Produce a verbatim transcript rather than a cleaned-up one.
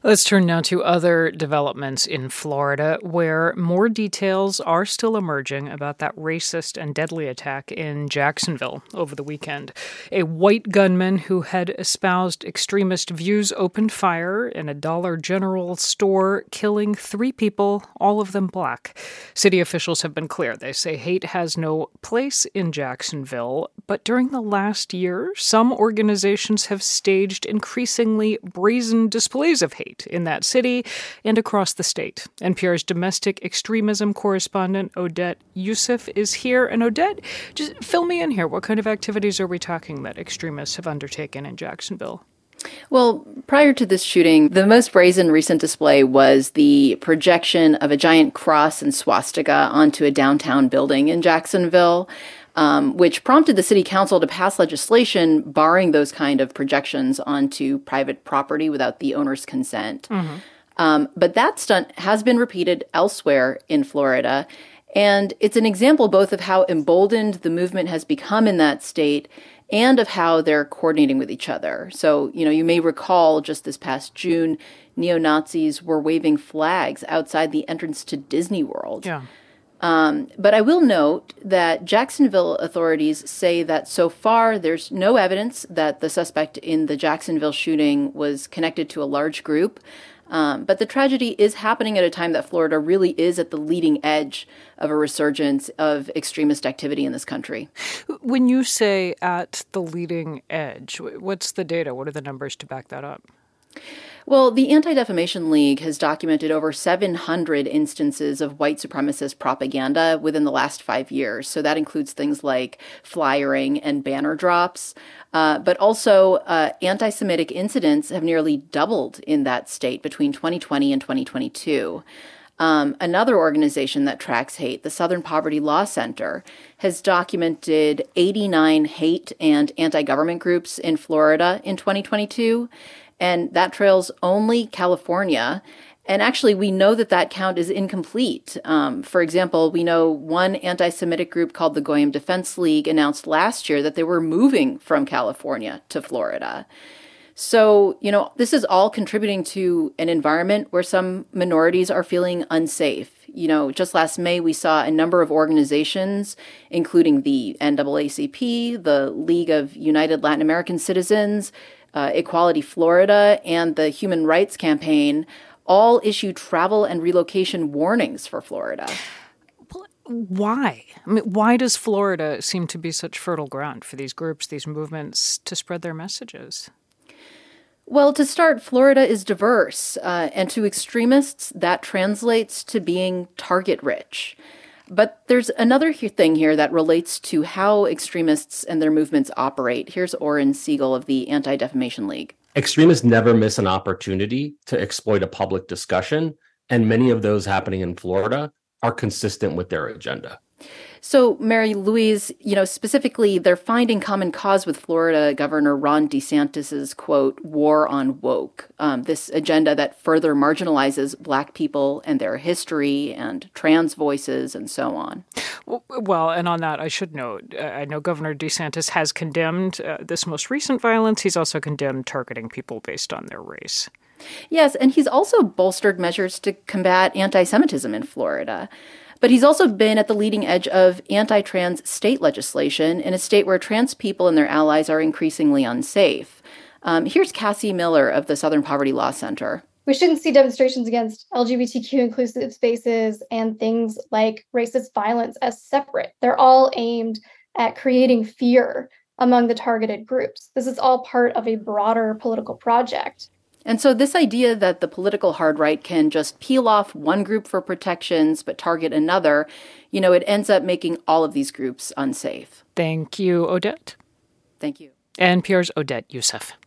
Let's turn now to other developments in Florida, where more details are still emerging about that racist and deadly attack in Jacksonville over the weekend. A white gunman who had espoused extremist views opened fire in a Dollar General store, killing three people, all of them black. City officials have been clear. They say hate has no place in Jacksonville, but during the last year, some organizations have staged increasingly brazen displays of hate in that city and across the state. N P R's domestic extremism correspondent Odette Yousef is here. And Odette, just fill me in here. What kind of activities are we talking that extremists have undertaken in Jacksonville? Well, prior to this shooting, the most brazen recent display was the projection of a giant cross and swastika onto a downtown building in Jacksonville. Um, which prompted the city council to pass legislation barring those kind of projections onto private property without the owner's consent. Mm-hmm. Um, but that stunt has been repeated elsewhere in Florida. And it's an example both of how emboldened the movement has become in that state and of how they're coordinating with each other. So, you know, you may recall just this past June, neo-Nazis were waving flags outside the entrance to Disney World. Yeah. Um, but I will note that Jacksonville authorities say that so far there's no evidence that the suspect in the Jacksonville shooting was connected to a large group. Um, but the tragedy is happening at a time that Florida really is at the leading edge of a resurgence of extremist activity in this country. When you say at the leading edge, what's the data? What are the numbers to back that up? Well, the Anti-Defamation League has documented over seven hundred instances of white supremacist propaganda within the last five years. So that includes things like flyering and banner drops. Uh, but also uh, anti-Semitic incidents have nearly doubled in that state between twenty twenty and twenty twenty-two. Um, another organization that tracks hate, the Southern Poverty Law Center, has documented eighty-nine hate and anti-government groups in Florida in twenty twenty-two. And that trails only California. And actually, we know that that count is incomplete. Um, for example, we know one anti-Semitic group called the Goyim Defense League announced last year that they were moving from California to Florida. So, you know, this is all contributing to an environment where some minorities are feeling unsafe. You know, just last May, we saw a number of organizations, including the N double A C P, the League of United Latin American Citizens, Uh, Equality Florida, and the Human Rights Campaign all issue travel and relocation warnings for Florida. Why? I mean, why does Florida seem to be such fertile ground for these groups, these movements to spread their messages? Well, to start, Florida is diverse, uh, and to extremists, that translates to being target-rich. But there's another he- thing here that relates to how extremists and their movements operate. Here's Oren Siegel of the Anti-Defamation League. Extremists never miss an opportunity to exploit a public discussion, and many of those happening in Florida are consistent with their agenda. So, Mary Louise, you know, specifically, they're finding common cause with Florida Governor Ron DeSantis's, quote, war on woke, um, this agenda that further marginalizes Black people and their history and trans voices and so on. Well, and on that, I should note, uh, I know Governor DeSantis has condemned uh, this most recent violence. He's also condemned targeting people based on their race. Yes, and he's also bolstered measures to combat anti-Semitism in Florida. But he's also been at the leading edge of anti-trans state legislation in a state where trans people and their allies are increasingly unsafe. Um, here's Cassie Miller of the Southern Poverty Law Center. We shouldn't see demonstrations against L G B T Q inclusive spaces and things like racist violence as separate. They're all aimed at creating fear among the targeted groups. This is all part of a broader political project. And so this idea that the political hard right can just peel off one group for protections but target another, you know, it ends up making all of these groups unsafe. Thank you, Odette. Thank you. N P R's Odette Yousef.